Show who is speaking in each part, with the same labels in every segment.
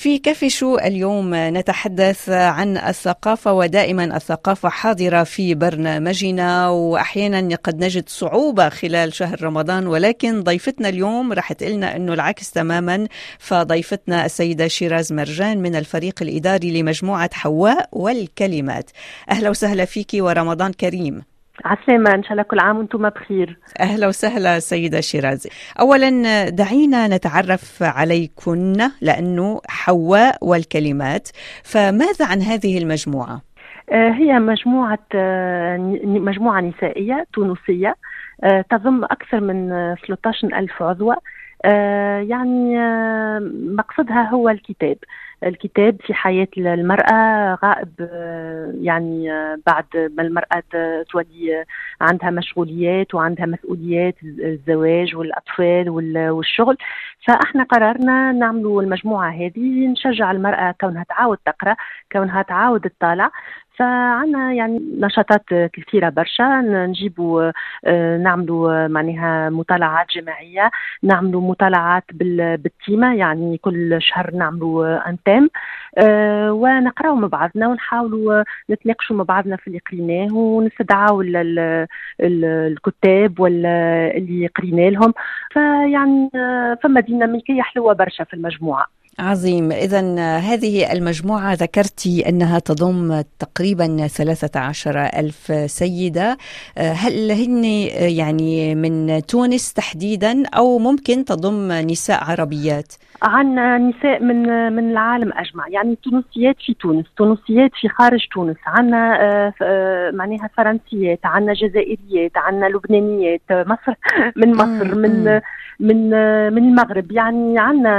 Speaker 1: في كافي شو اليوم نتحدث عن الثقافة، ودائما الثقافة حاضرة في برنامجنا، وأحيانا قد نجد صعوبة خلال شهر رمضان، ولكن ضيفتنا اليوم راح تقلنا أنه العكس تماما. فضيفتنا السيدة شيراز مرجان من الفريق الإداري لمجموعة حواء والكلمات. أهلا وسهلا فيك ورمضان كريم.
Speaker 2: عسلامة، إن شاء الله كل عام وانتم بخير.
Speaker 1: أهلا وسهلا سيدة شيراز. أولا دعينا نتعرف عليكن، لأنه حواء والكلمات، فماذا عن هذه المجموعة؟
Speaker 2: هي مجموعة نسائية تونسية تضم أكثر من 13,000 عضوة. يعني مقصدها هو الكتاب في حياة المرأة غائب، يعني بعد ما المرأة تولي عندها مشغوليات وعندها مسؤوليات، الزواج والأطفال والشغل. فإحنا قررنا نعملوا المجموعة هذه نشجع المرأة كونها تعاود تقرأ، كونها تعاود تطالع. فعنا يعني نشاطات كثيرة برشا، نجيبوا نعملوا معناها مطالعات جماعية، نعملوا مطالعات بالتيمة، يعني كل شهر نعملوا أنتام ونقرأوا مع بعضنا ونحاولوا نتناقشوا مع بعضنا في اللي قريناه، ونستدعوا الكتاب ولا اللي قرينا لهم. فيعني فما ديناميكية حلوة برشا في المجموعة.
Speaker 1: عظيم. إذن هذه المجموعة ذكرتي أنها تضم تقريبا 13,000 سيدة. هل هن يعني من تونس تحديدا، أو ممكن تضم نساء عربيات؟
Speaker 2: عنا نساء من العالم أجمع، يعني تونسيات في تونس، تونسيات في خارج تونس، عنا معناها فرنسيات، عنا جزائريات، عنا لبنانيات، مصر من مصر، من المغرب. يعني عنا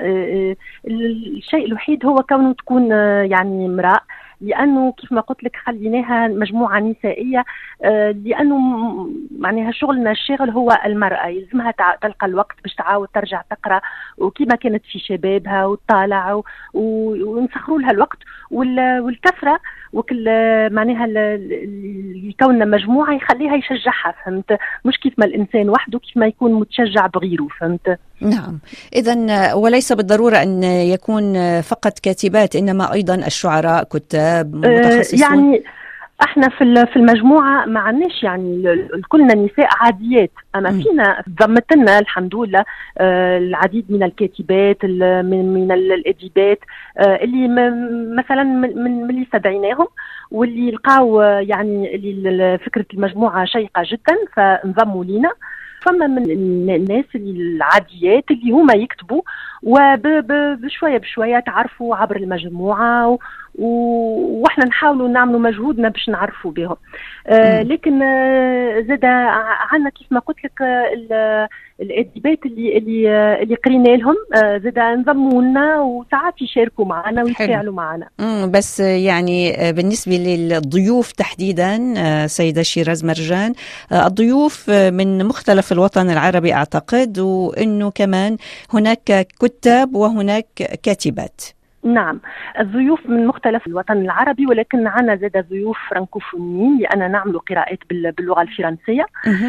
Speaker 2: الشيء الوحيد هو كونه تكون يعني امرأة، لأنه كيف ما قلت لك خليناها مجموعة نسائية، لأنه معناها شغلنا الشاغل هو المرأة، يلزمها تلقى الوقت باش تعاود ترجع تقرأ وكما كانت في شبابها وتطالع، ونسخروا لها الوقت والكثرة وكل معناها يكون مجموعة يخليها يشجعها. فهمت؟ مش كيف ما الإنسان وحده، كيف ما يكون متشجع بغيره. فهمت؟
Speaker 1: نعم. إذن وليس بالضرورة أن يكون فقط كاتبات، إنما أيضا الشعراء، كتاب، متخصصون.
Speaker 2: يعني احنا في المجموعة ما عناش يعني كلنا نساء عاديات، اما فينا ضمت لنا الحمد لله العديد من الكاتبات، من الاديبات اللي مثلا من اللي استدعيناهم واللي لقاو يعني اللي فكرة المجموعة شيقة جدا فانضموا لينا. فما من الناس العاديات اللي هما يكتبوا وبشوية بشوية تعرفوا عبر المجموعة، واحنا نحاولوا نعملوا مجهودنا باش نعرفوا بهم. لكن زاد عنا كيف ما قلت لك الاديبات اللي قرينا لهم زاد انضموا لنا وساعات يشاركوا معنا ويتفاعلوا معنا.
Speaker 1: بس يعني بالنسبه للضيوف تحديدا سيده شيراز مرجان، الضيوف من مختلف الوطن العربي اعتقد، وانه كمان هناك كتاب وهناك كاتبات.
Speaker 2: نعم، الضيوف من مختلف الوطن العربي، ولكن عنا زاد ضيوف فرانكوفونيين لأننا نعمل قراءات باللغة الفرنسية.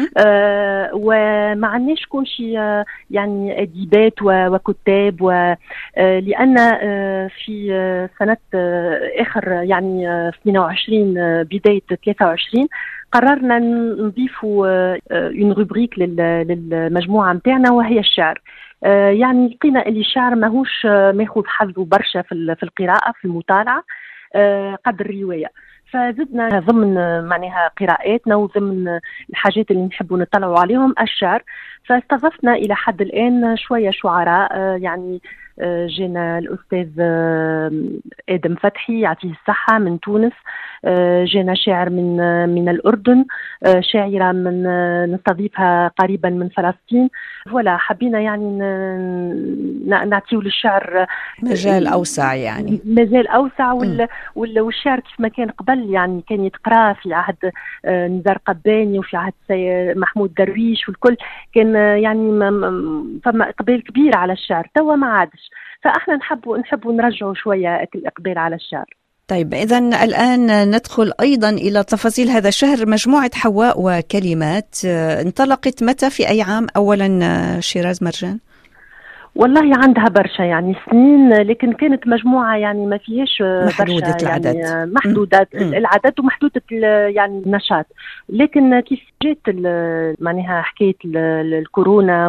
Speaker 2: وما عناش كون شي يعني أديبات وكتاب، لأن في سنة آخر يعني 22 بداية 23 قررنا نضيفوا اون روبريك للمجموعة متاعنا وهي الشعر. يعني لقينا اللي الشعر ماهوش ماخذ حظه برشا في القراءة، في المطالعة قد الرواية. فزدنا ضمن معناها قراءاتنا وضمن الحاجات اللي نحبوا نطلعوا عليهم الشعر. فاستضفنا إلى حد الآن شوية شعراء، يعني جينا الأستاذ آدم فتحي يعطيه الصحة من تونس، جينا شاعر من الأردن، شاعرة من نستضيفها قريبا من فلسطين. ولا حبينا يعني نعطيه للشعر
Speaker 1: مجال أوسع، يعني
Speaker 2: مجال أوسع. والشعر كيف ما كان قبل يعني كان يتقرأ في عهد نزار قباني وفي عهد محمود درويش والكل، كان يعني فما إقبال كبير على الشعر. توا ما عادش، فاحنا نحبوا نرجعوا شويه الإقبال على الشعر.
Speaker 1: طيب إذن الآن ندخل أيضا إلى تفاصيل هذا الشهر. مجموعة حواء وكلمات انطلقت متى، في أي عام أولا شيراز مرجان؟
Speaker 2: والله عندها برشا يعني سنين، لكن كانت مجموعة يعني ما فيهاش
Speaker 1: محدودة
Speaker 2: برشا
Speaker 1: العدد.
Speaker 2: يعني محدودة العدد ومحدودة يعني النشاط. لكن كيف جات معناها حكاية الكورونا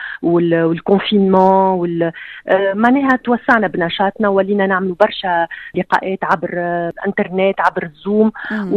Speaker 2: والكونفينمون معناها توسعنا بنشاطنا، ولينا نعمل برشا لقاءات عبر انترنت عبر الزوم،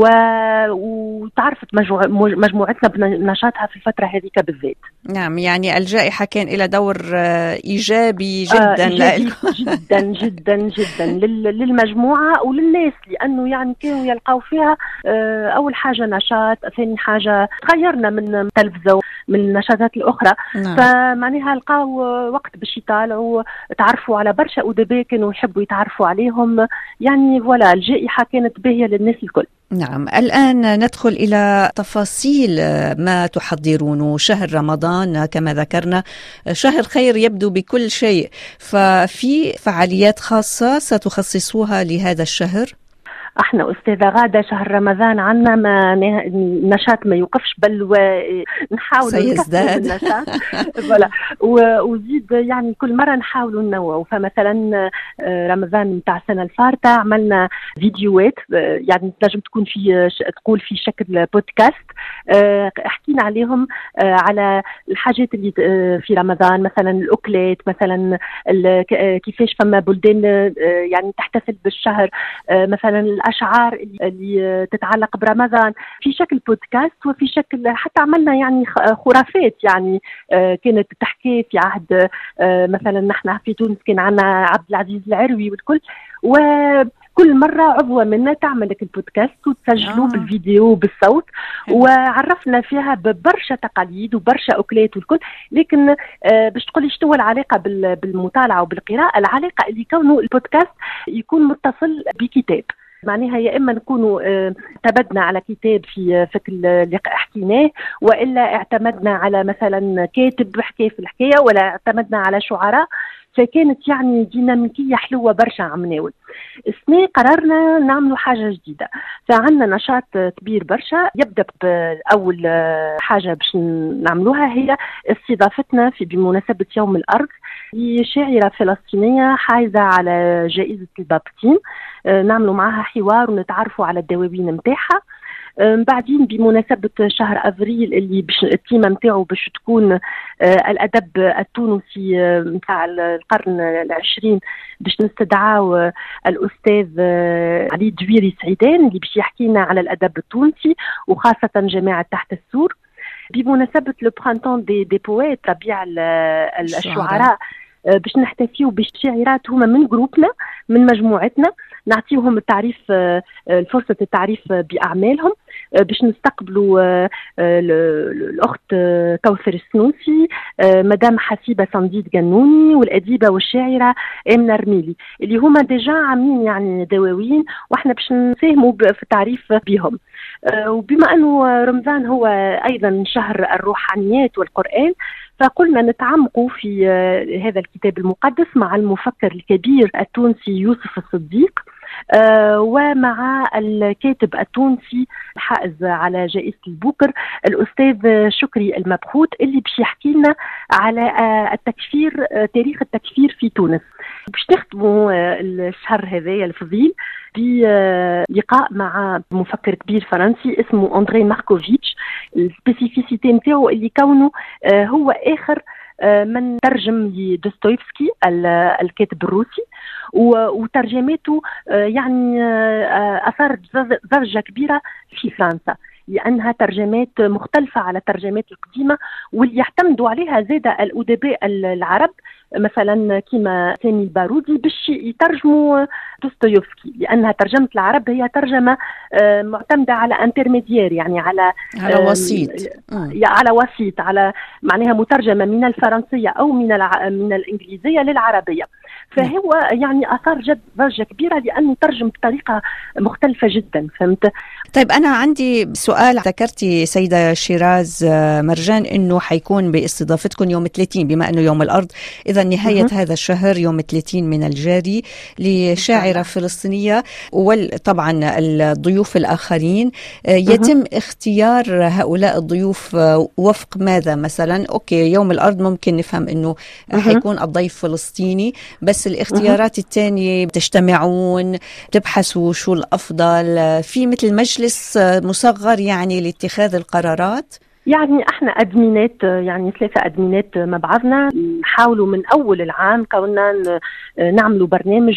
Speaker 2: وتعرفت مجموعتنا بنشاطها في الفترة هذيك بالذات.
Speaker 1: نعم، يعني الجائحة كان إلى دور إيجابي جدا.
Speaker 2: إيجابي جدا جدا جدا للمجموعة وللناس، لأنه يعني كانوا يلقاو فيها أول حاجة نشاط، ثاني حاجة تغيرنا من التلفزة من النشاطات الأخرى.
Speaker 1: نعم.
Speaker 2: فمعناها لقاو وقت باش يطالعوا، تعرفوا على برشا أدباء كانوا يحبوا يتعرفوا عليهم. يعني فوالا الجائحة كانت باهية للناس الكل.
Speaker 1: نعم، الآن ندخل إلى تفاصيل ما تحضرونه. شهر رمضان كما ذكرنا شهر خير يبدو بكل شيء، ففي فعاليات خاصة ستخصصوها لهذا الشهر؟
Speaker 2: احنا استاذه غاده شهر رمضان عندنا ما النشاط ما يوقفش، بل ونحاول نكثر النشاط. فوالا وزيد يعني كل مره نحاولوا ننوعوا. فمثلا رمضان نتاع السنه الفارطه عملنا فيديوهات، يعني تنجم تكون تقول في شكل بودكاست، حكينا عليهم على الحاجات اللي في رمضان، مثلا الاكلات، مثلا كيفاش فما بلدان يعني تحتفل بالشهر، مثلا الأشعار اللي تتعلق برمضان في شكل بودكاست وفي شكل حتى عملنا يعني خرافات يعني كانت تحكي في عهد مثلا نحن في تونس كان عندنا عبد العزيز العروي والكل، وكل مرة عضوة منا تعمل لك البودكاست وتسجلوه بالفيديو بالصوت، وعرفنا فيها ببرشا تقاليد وبرشا أكلات والكل. لكن باش تقولي شنو العلاقة بالمطالعة وبالقراءة؟ العلاقة اللي كونه البودكاست يكون متصل بكتاب، معناها يا إما نكونوا اعتمدنا على كتاب في فكر اللي حكيناه، وإلا اعتمدنا على مثلا كاتب حكي في الحكاية، ولا اعتمدنا على شعراء. فكانت يعني ديناميكية حلوة برشا عمناول. السنة قررنا نعملوا حاجة جديدة، فعندنا نشاط كبير برشا. يبدأ بأول حاجة باش نعملوها هي استضافتنا بمناسبة يوم الأرض لشاعرة فلسطينية حائزة على جائزة البابتين، نعملوا معها حوار ونتعرفوا على الدواوين متاعها. بعدين بمناسبة شهر أفريل اللي التيمة متاعه باش تكون الأدب التونسي متاع القرن العشرين، باش نستدعاو الأستاذ علي دويري سعيدان اللي باش يحكينا على الأدب التونسي وخاصة جماعة تحت السور. بمناسبة لو برانتون دي بويت، ربيع الشعراء، باش نحتفيو بالشاعرات هما من جروبنا من مجموعتنا، نعطيهم التعريف فرصة التعريف بأعمالهم، باش نستقبلوا الأخت كوثر السنوسي، مدام حسيبة صنديد جنوني، والأديبة والشاعرة آمنة رميلي، اللي هما ديجا عاملين يعني دواوين، وإحنا باش نساهموا في التعريف بهم. وبما أنه رمضان هو أيضا شهر الروحانيات والقرآن، فقلنا نتعمقوا في هذا الكتاب المقدس مع المفكر الكبير التونسي يوسف الصديق، ومع الكاتب التونسي الحائز على جائزة البوكر الأستاذ شكري المبخوت، اللي باش يحكي لنا على التكفير، تاريخ التكفير في تونس. باش نختموا الشهر هذا الفضيل بلقاء مع مفكر كبير فرنسي اسمه أندري ماركوفيتش. السبيسيفيسيتي نتاعو اللي كونه هو آخر من ترجم لدوستويفسكي الكاتب الروسي، وترجماته يعني أثارت ضجة كبيرة في فرنسا، لأنها ترجمات مختلفة على الترجمات القديمة واللي يعتمدوا عليها زاد الأدباء العرب، مثلا كما سامي البارودي، باش يترجموا دوستويفسكي، لأنها ترجمة العرب هي ترجمة معتمدة على انترميديير، يعني على
Speaker 1: وسيط،
Speaker 2: على وسيط، على معناها مترجمة من الفرنسية أو من الإنجليزية للعربية. فهو يعني أثار جد ضجة كبيرة لأنه ترجم بطريقة مختلفة جدا. فهمت؟
Speaker 1: طيب أنا عندي سؤال. ذكرتي سيدة شيراز مرجان أنه حيكون باستضافتكم يوم 30 بما أنه يوم الأرض، إذا نهاية هذا الشهر يوم 30 من الجاري لشاعرة فلسطينية، وطبعا الضيوف الآخرين. يتم اختيار هؤلاء الضيوف وفق ماذا مثلا؟ أوكي، يوم الأرض ممكن نفهم أنه حيكون الضيف فلسطيني، بس الاختيارات الثانية تجتمعون تبحثوا شو الأفضل في مثل مجلس مصغر يعني لاتخاذ القرارات؟
Speaker 2: يعني احنا ادمينات، يعني 3 ادمينات مع بعضنا نحاولوا من اول العام كوننا نعملوا برنامج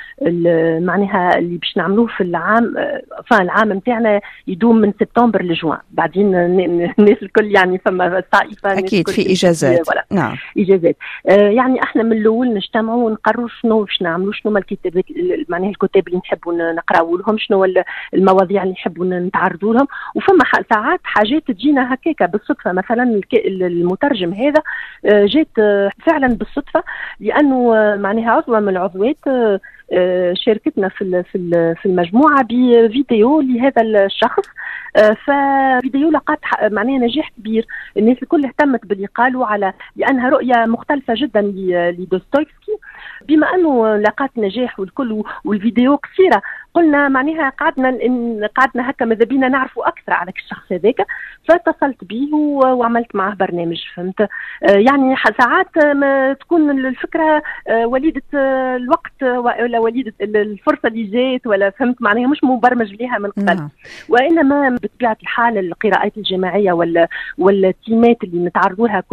Speaker 2: معناها اللي باش نعملوه في العام، العام نتاعنا يدوم من سبتمبر لجوان. بعدين الناس الكل يعني فما طائفه
Speaker 1: اكيد في اجازات.
Speaker 2: نعم اجازات. يعني احنا من الاول نجتمعوا ونقرروا شنو باش نعملوا، شنو ما الكتابات معناها الكتاب اللي نحبوا نقراوا لهم، شنو المواضيع اللي نحبوا نتعرضوا لهم. وفما ساعات حاجات تجينا هكا بالصدفة. مثلا المترجم هذا جيت فعلا بالصدفة لأنه معناها عضوة من العضوات شاركتنا في المجموعة بفيديو لهذا الشخص. ففيديو لقات معناها نجاح كبير، الناس الكل اهتمت باللي قالوا على لأنها رؤية مختلفة جدا لدوستويفسكي. بما أنه لقات نجاح والكل والفيديو قصيرة، قلنا معناها قعدنا هكا ماذا بينا نعرفوا أكثر على الشخص هذاك، فاتصلت به وعملت معه برنامج. فهمت؟ يعني ساعات ما تكون الفكرة وليدة الوقت ولا وليدة الفرصة اللي جات، ولا فهمت معناها مش مبرمج لها من قبل. وإنما بطبيعة الحال القراءات الجماعية والتيمات اللي نتعرضوا لها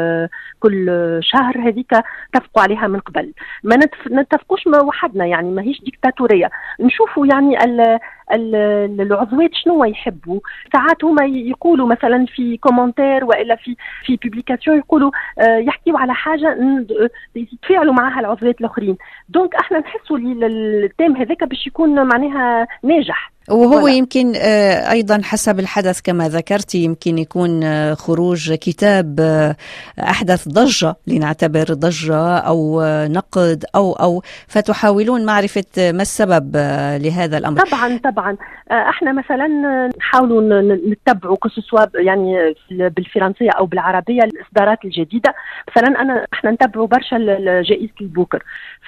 Speaker 2: كل شهر هذيك اتفقوا عليها من قبل. ما نتفقوش وحدنا، يعني ما هيش ديكتاتورية. نشوفوا يعني العضوات شنو يحبوا. ساعات هما يقولوا مثلا في كومنتير وإلا في بوبليكاسيون يقولوا يحكيوا على حاجة يتفاعلوا معها العضوات الآخرين. دونك احنا نحسوا التيم هذاك باش يكون معناها ناجح.
Speaker 1: وهو يمكن أيضا حسب الحدث كما ذكرتي، يمكن يكون خروج كتاب أحدث ضجة، لنعتبر ضجة أو نقد أو فتحاولون معرفة ما السبب لهذا الأمر.
Speaker 2: طبعا احنا مثلا نحاولوا نتبعوا كسوسوا يعني بالفرنسية أو بالعربية الإصدارات الجديدة. مثلا احنا نتبعوا برشا جائزة البوكر،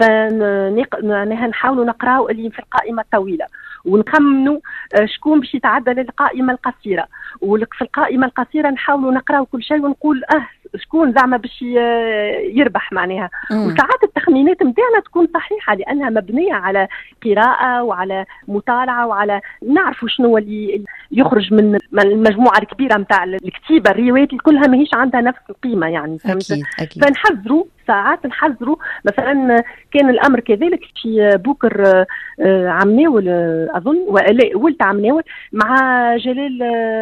Speaker 2: فنحاولوا نقراوا اللي في القائمة الطويلة ونخمنوا شكون باش يتعدى للقائمة القصيرة، وفي القائمة القصيرة نحاولوا نقراو كل شيء ونقول شكون زعما باش يربح معناها. وساعات التخمينات نتاعنا تكون صحيحة لأنها مبنية على قراءة وعلى مطالعة وعلى نعرفوا شنو اللي يخرج من المجموعة الكبيرة متاع الكتيبة. الروايات كلها ما هيش عندها نفس القيمة يعني.
Speaker 1: أكيد.
Speaker 2: فنحذروا ساعات نحذروا. مثلا كان الأمر كذلك في بوكر عمناول أظن ولت عمناول مع جلال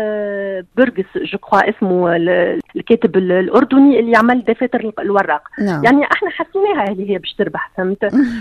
Speaker 2: برغس جو اسمه الكاتب الأردني اللي عمل دفاتر الوراق. يعني احنا حسيناها اللي هي باش تربح. فهمت؟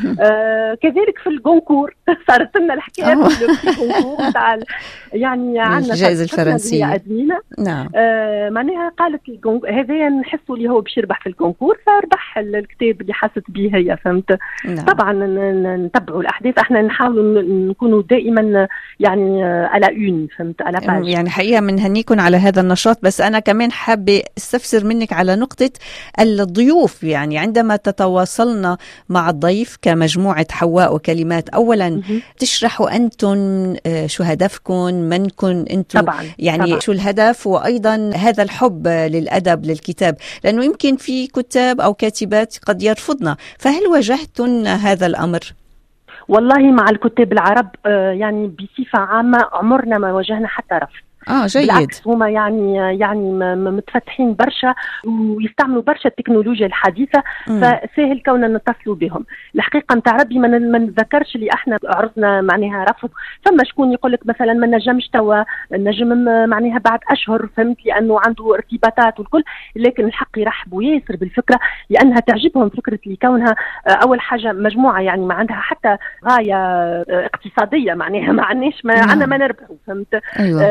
Speaker 2: كذلك في الكونكور صارت لنا الحكاية في الكونكور تاع يعني عندنا
Speaker 1: الجائزة الفرنسية
Speaker 2: نعم. معناها قالت هذا نحسوا اللي هو باش يربح في الكونكور فربح الكتاب اللي حست به هي. فهمت؟ طبعا نتبعوا الأحداث، احنا نحاولوا نكونوا دائما يعني على فهمت على باج.
Speaker 1: يعني حقيقة منهنيكم على هذا النشاط. بس أنا كمان حابة استفسر منك على نقطة الضيوف. يعني عندما تتواصلنا مع الضيف كمجموعة حواء وكلمات، أولا تشرحوا أنتم شو هدفكم، منكم أنتم
Speaker 2: طبعا.
Speaker 1: يعني طبعا. شو الهدف، وأيضا هذا الحب للأدب للكتاب، لأنه يمكن في كتاب أو كاتبات قد يرفضنا، فهل واجهتن هذا الأمر؟
Speaker 2: والله مع الكتاب العرب يعني بصفة عامة عمرنا ما واجهنا حتى رفض.
Speaker 1: جيد.
Speaker 2: بالعكس هما يعني متفتحين برشا ويستعملوا برشا التكنولوجيا الحديثة، فسهل كوننا نتصلوا بهم. الحقيقة نتاع ربي ما نذكرش اللي احنا عرضنا معناها رفض. فما شكون يقول لك مثلا ما نجمش توا، نجم معناها بعد أشهر. فهمت؟ لأنه عنده ارتباطات والكل. لكن الحق يرحبوا ياسر بالفكرة لأنها تعجبهم فكرة اللي كونها أول حاجة مجموعة يعني ما عندها حتى غاية اقتصادية، معناها ما عندناش عندنا ما نربحوا. فهمت؟
Speaker 1: أيوة.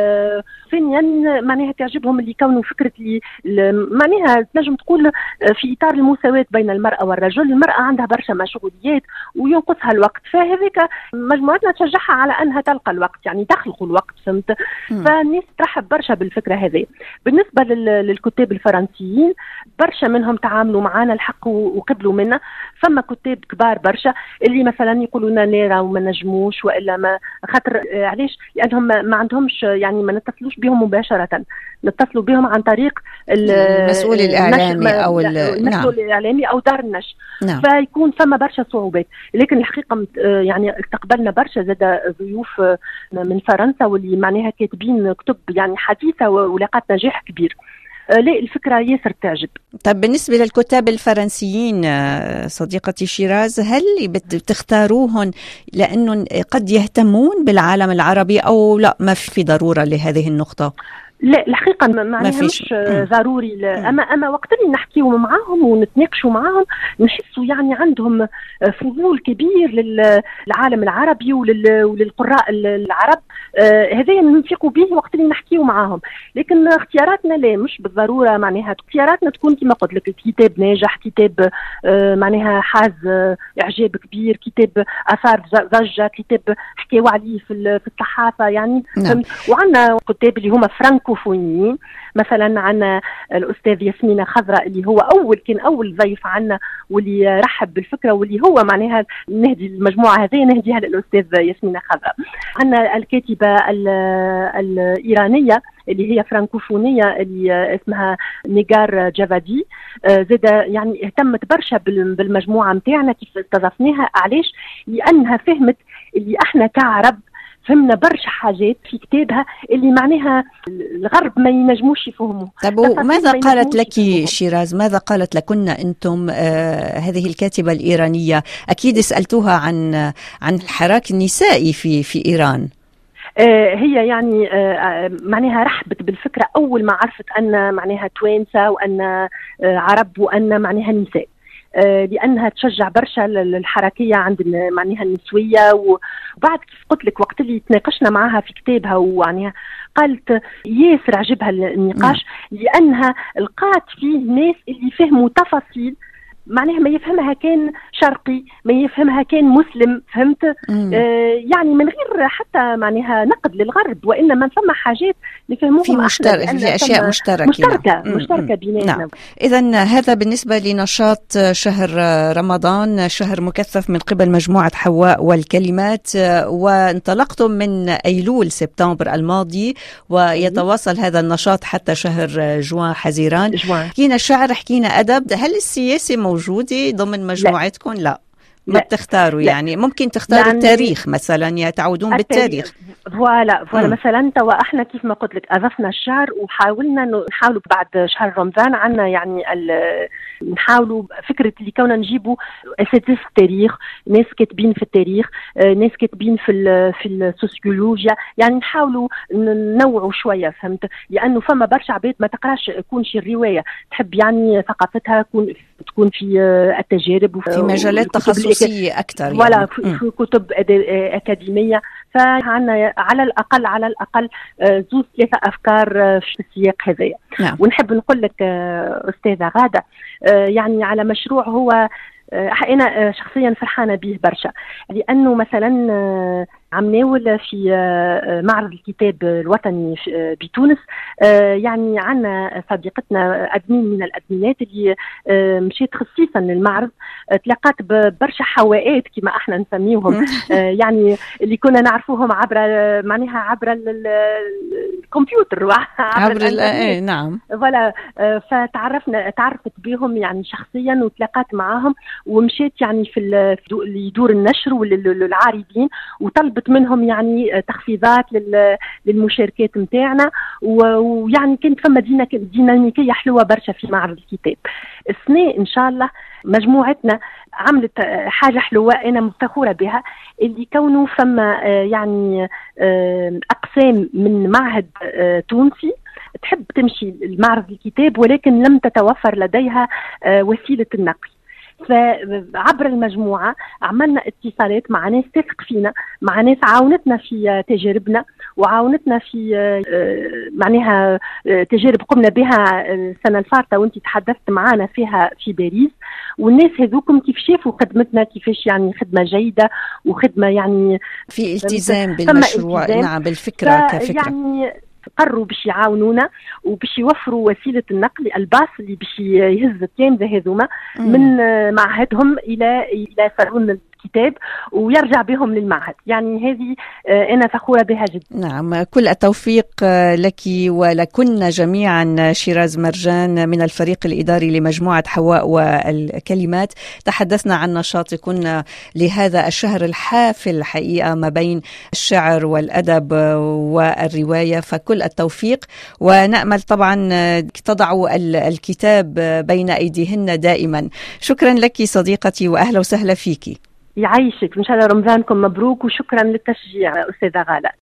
Speaker 2: ثانيا معناها تعجبهم اللي يكونوا فكرة معناها تنجم تقول في إطار المساواة بين المرأة والرجل. المرأة عندها برشا مشغوليات وينقصها الوقت، فهذيك مجموعتنا تشجعها على أنها تلقى الوقت، يعني تخلق الوقت، فهمت؟ فالناس ترحب برشا بالفكرة هذه. بالنسبة للكتاب الفرنسيين برشا منهم تعاملوا معنا الحق وقبلوا منا. فما كتاب كبار برشا اللي مثلا يقولوا لنا نيرة وما نجموش وإلا ما خاطر علاش؟ لأنهم ما عندهمش يعني ما نتصلوش بهم مباشرة، نتصلوا بهم عن طريق
Speaker 1: المسؤول الإعلامي أو
Speaker 2: المسؤول الإعلامي أو دار النشر.
Speaker 1: نعم.
Speaker 2: فيكون فما برشا صعوبات، لكن الحقيقة يعني استقبلنا برشا زاد ضيوف من فرنسا واللي معناها كاتبين كتب يعني حديثة ولاقات نجاح كبير. لا الفكرة ياسر تعجب.
Speaker 1: طب بالنسبة للكتاب الفرنسيين صديقتي شيراز، هل بتختاروهن لأنه قد يهتمون بالعالم العربي أو لا ما في ضرورة لهذه النقطة؟
Speaker 2: لا الحقيقة معناها مش ضروري. أما وقت اللي نحكيو معاهم ونتناقشوا معاهم نحسوا يعني عندهم فضول كبير للعالم العربي وللقراء العرب. هذا ننفقوا به وقت اللي نحكيو معاهم، لكن اختياراتنا لا مش بالضرورة معناها اختياراتنا تكون كما قلت لك كتاب ناجح، كتاب معناها حاز إعجاب كبير، كتاب أثار ضجة، كتاب حكيوا عليه في الصحافة يعني.
Speaker 1: نعم.
Speaker 2: وعندنا كتاب اللي هما فرانكوفونيين، مثلا عندنا الأستاذ ياسمين خضراء اللي هو كان أول ضيف عنا واللي رحب بالفكرة، واللي هو معناها نهدي المجموعة هذه نهديها للأستاذ ياسمين خضراء. عندنا الكاتبة الإيرانية اللي هي فرانكوفونية اللي اسمها نيغار جافادي، زاد يعني اهتمت برشا بالمجموعة متاعنا كيف استضفناها. علاش؟ لأنها فهمت اللي احنا كعرب فهمنا برشا حاجات في كتابها اللي معناها الغرب ما ينجموش يفهموا.
Speaker 1: طب وماذا قالت لك شيراز؟ ماذا قالت لكن أنتم هذه الكاتبة الإيرانية؟ أكيد سألتوها عن الحراك النسائي في إيران.
Speaker 2: هي يعني معناها رحبت بالفكرة أول ما عرفت أن معناها توانسة وأن عرب وأن معناها نساء، لأنها تشجع برشا الحركية عند معناها النسوية. وبعد كيف قلت لك وقت اللي تناقشنا معها في كتابها وعنيها قالت ياسر عجبها النقاش، لأنها لقات فيه ناس اللي فهموا تفاصيل معناها ما يفهمها كان شرقي، ما يفهمها كان مسلم، فهمت؟ يعني من غير حتى معناها نقد للغرب، وإنما فما حاجات نفهموها
Speaker 1: في أشياء
Speaker 2: مشتركة بيننا.
Speaker 1: نعم. إذن هذا بالنسبة لنشاط شهر رمضان، شهر مكثف من قبل مجموعة حواء والكلمات، وانطلقتم من أيلول سبتمبر الماضي ويتواصل هذا النشاط حتى شهر جوان حزيران. حكينا شعر، حكينا أدب، هل السياسي موجودة ضمن مجموعتكم؟ لا. ما بتختاروا يعني ممكن تختاروا يعني التاريخ مثلا، تعودون بالتاريخ.
Speaker 2: فوالا مثلا توا احنا كيف ما قلت لك اضفنا الشعر وحاولنا نحاولوا بعد شهر رمضان عنا يعني نحاولوا فكرة اللي كنا نجيبوا اساتذة التاريخ، ناس كاتبين في التاريخ، ناس كاتبين في السوسيولوجيا، يعني نحاولوا ننوعوا شوية، فهمت؟ لأنه فما برشا عباد ما تقراش كونش الرواية، تحب يعني ثقافتها تكون في التجارب
Speaker 1: وفي مجالات تخصصية أكثر
Speaker 2: يعني. في كتب أكاديمية. فعنا على الأقل 2-3 أفكار في السياق هذا.
Speaker 1: نعم.
Speaker 2: ونحب نقول لك أستاذة غادة يعني على مشروع هو أنا شخصيا فرحانة به برشا، لأنه مثلا عم ناول في معرض الكتاب الوطني بتونس. يعني عنا صديقتنا أدمين من الأدمينات اللي مشيت خصيصا للمعرض، تلاقات ببرشا حوائات كما احنا نسميهم يعني اللي كنا نعرفوهم عبر الكمبيوتر
Speaker 1: عبر نعم.
Speaker 2: فوالا تعرفت بهم يعني شخصيا وتلاقات معاهم، ومشيت يعني في لدور النشر وللعارضين وطلبت منهم يعني تخفيضات للمشاركات متاعنا، ويعني كانت فما ديناميكية حلوة برشا في معرض الكتاب. السنة إن شاء الله مجموعتنا عملت حاجة حلوة أنا مفتخورة بها، اللي كونوا فما يعني أقسام من معهد تونسي تحب تمشي المعرض الكتاب ولكن لم تتوفر لديها وسيلة النقل. فعبر المجموعة عملنا اتصالات مع ناس تثق فينا، مع ناس عاونتنا في تجاربنا، وعاونتنا في معناها تجارب قمنا بها السنة الفارطة وانت تحدثت معنا فيها في باريس. والناس هذوكم كيف شافوا خدمتنا، كيفاش يعني خدمة جيدة وخدمة يعني
Speaker 1: في التزام بالمشروع. التزام. نعم، بالفكرة كفكرة
Speaker 2: يعني قرروا باش يعاونونا وباش يوفروا وسيلة النقل الباص اللي باش يهز التلامذة هذوما من معهدهم إلى صالون الكتاب ويرجع بهم للمعهد. يعني هذه أنا فخورة بها جدا.
Speaker 1: نعم، كل التوفيق لك ولكن جميعا. شيراز مرجان من الفريق الإداري لمجموعة حواء والكلمات، تحدثنا عن نشاطكن لهذا الشهر الحافل حقيقة ما بين الشعر والأدب والرواية، فكل التوفيق. ونأمل طبعا تضعوا الكتاب بين أيديهن دائما. شكرا لك صديقتي وأهلا وسهلا فيك.
Speaker 2: يعيشك، إن شاء الله رمضانكم مبروك، وشكرا للتشجيع أستاذة غالة.